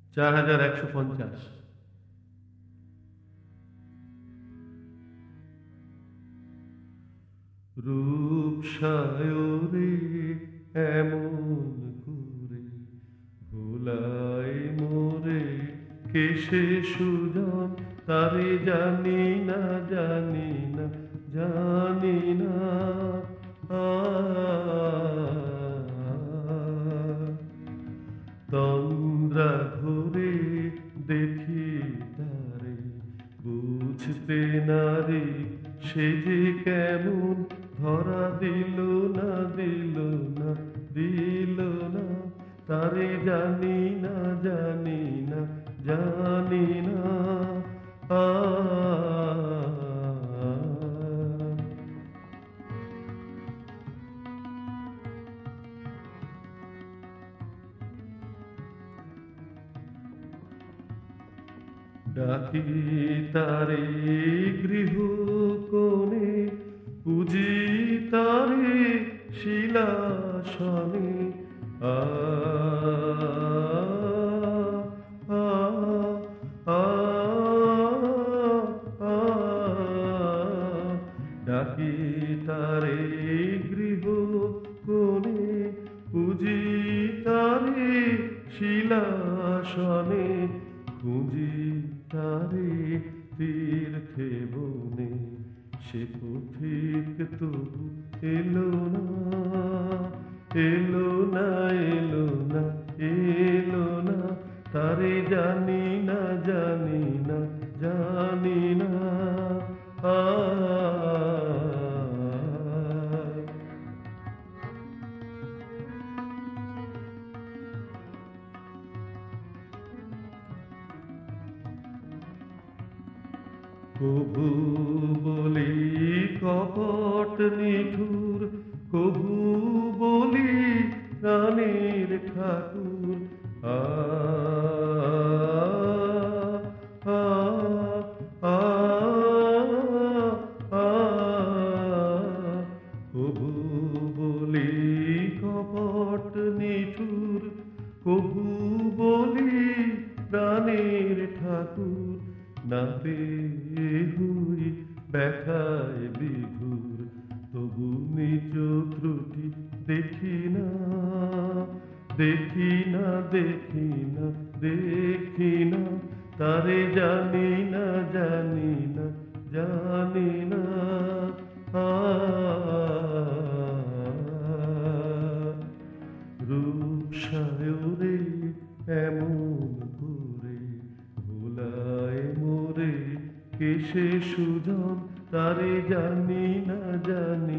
4150। রূপ সায়রে এমন করে ভোলাই মোরে, কেশে সুজন তারে জানি না জানি না জানি না। আ তন্দ্রা ঘুরে দেখি তারে, বুঝতে নারে সে যে কেমন, ধরা দিল না দিল না দিল না, তারে জানি না জানি না জানি না। আ ডাকি তারে গৃহ কোণে, পুজি তারে শিলাসনে। আ আ আ আ ডাকি তারে গৃহ কোণে, পুজি তারে শিলাসনে। খুঁজি তারে তীর্থে বনে, সে পথিক তবু এলো না এলো না এলো না এলো না, তারে জানি না জানি না জানি না। আ কভু বলি কপট নিঠুর, কভু বলি প্রাণের ঠাকুর। আ আ আ আ কভু বলি কপট নিঠুর, কভু বলি প্রাণের ঠাকুর। না পেয়ে হুই ব্যথায় বিঘুর, তবু নিজ ত্রুটি দেখি না দেখি না দেখি না দেখি না, তারে জানি না জানি না জানি না। আ রূপ সায়রে এমন করে ভোলায় মোরে, কেশে সুজন তারে জানি না জানি